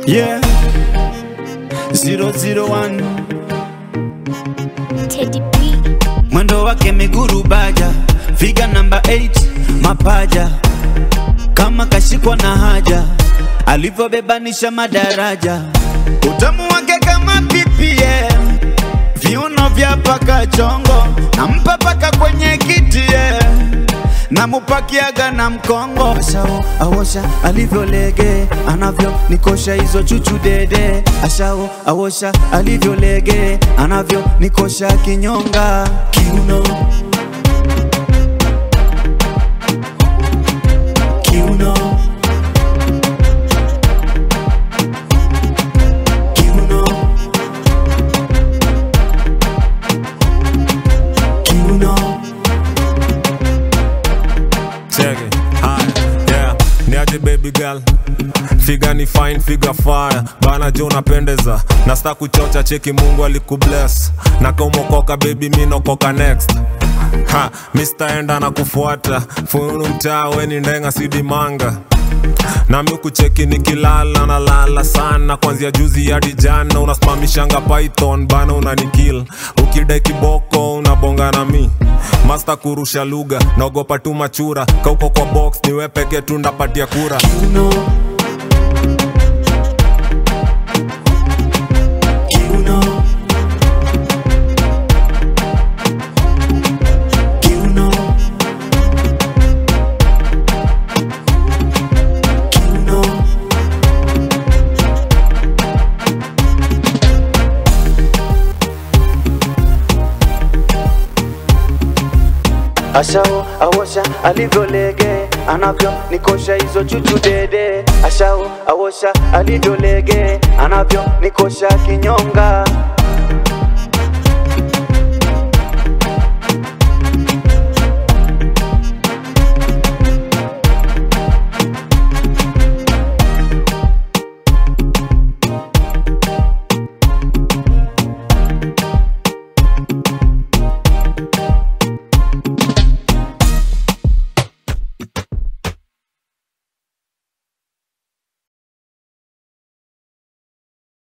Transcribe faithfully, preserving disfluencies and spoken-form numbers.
Yeah, zero zero one Teddy B. Mwendo wake miguru baja, figa number eight, mapaja kama kashikwa na haja, alivyobebanisha madaraja. Utamu wake kama P P M, viuno vya paka chongo, nampa paka kwenye kiti yeah. Namupakiaga na mkongo. Ashao awosha alivyo lege, anavyo nikosha hizo chuchu dede. Ashao awosha alivyo lege, anavyo nikosha kinyonga. Kiuno Kiuno Kiuno Kiuno. Check it, hi, yeah, niaje baby girl. Figa ni fine, figa fire. Bana jo napendeza, nasta kuchocha cheki Mungu alikubless. Na kaumokoka baby mino koka next. Ha, mister enda na kufuata. Funu mtaa weni ndenga sidi manga. Na miku cheki nikilala na lala sana. Kwanzia juzi hadi jana unaspamishanga python bana unanikill. Ukidai kiboko unabonga na mi. Master kurusha lugha, naogopa tu machura. Kauko kwa box niwe peke tu ndapatia kura. Kiuno Kiuno Kiuno Kiuno. Ashao awosha alivyo lege, anavyo nikosha hizo chuchu dede. Ashao awosha alivyo lege, anavyo nikosha kinyonga.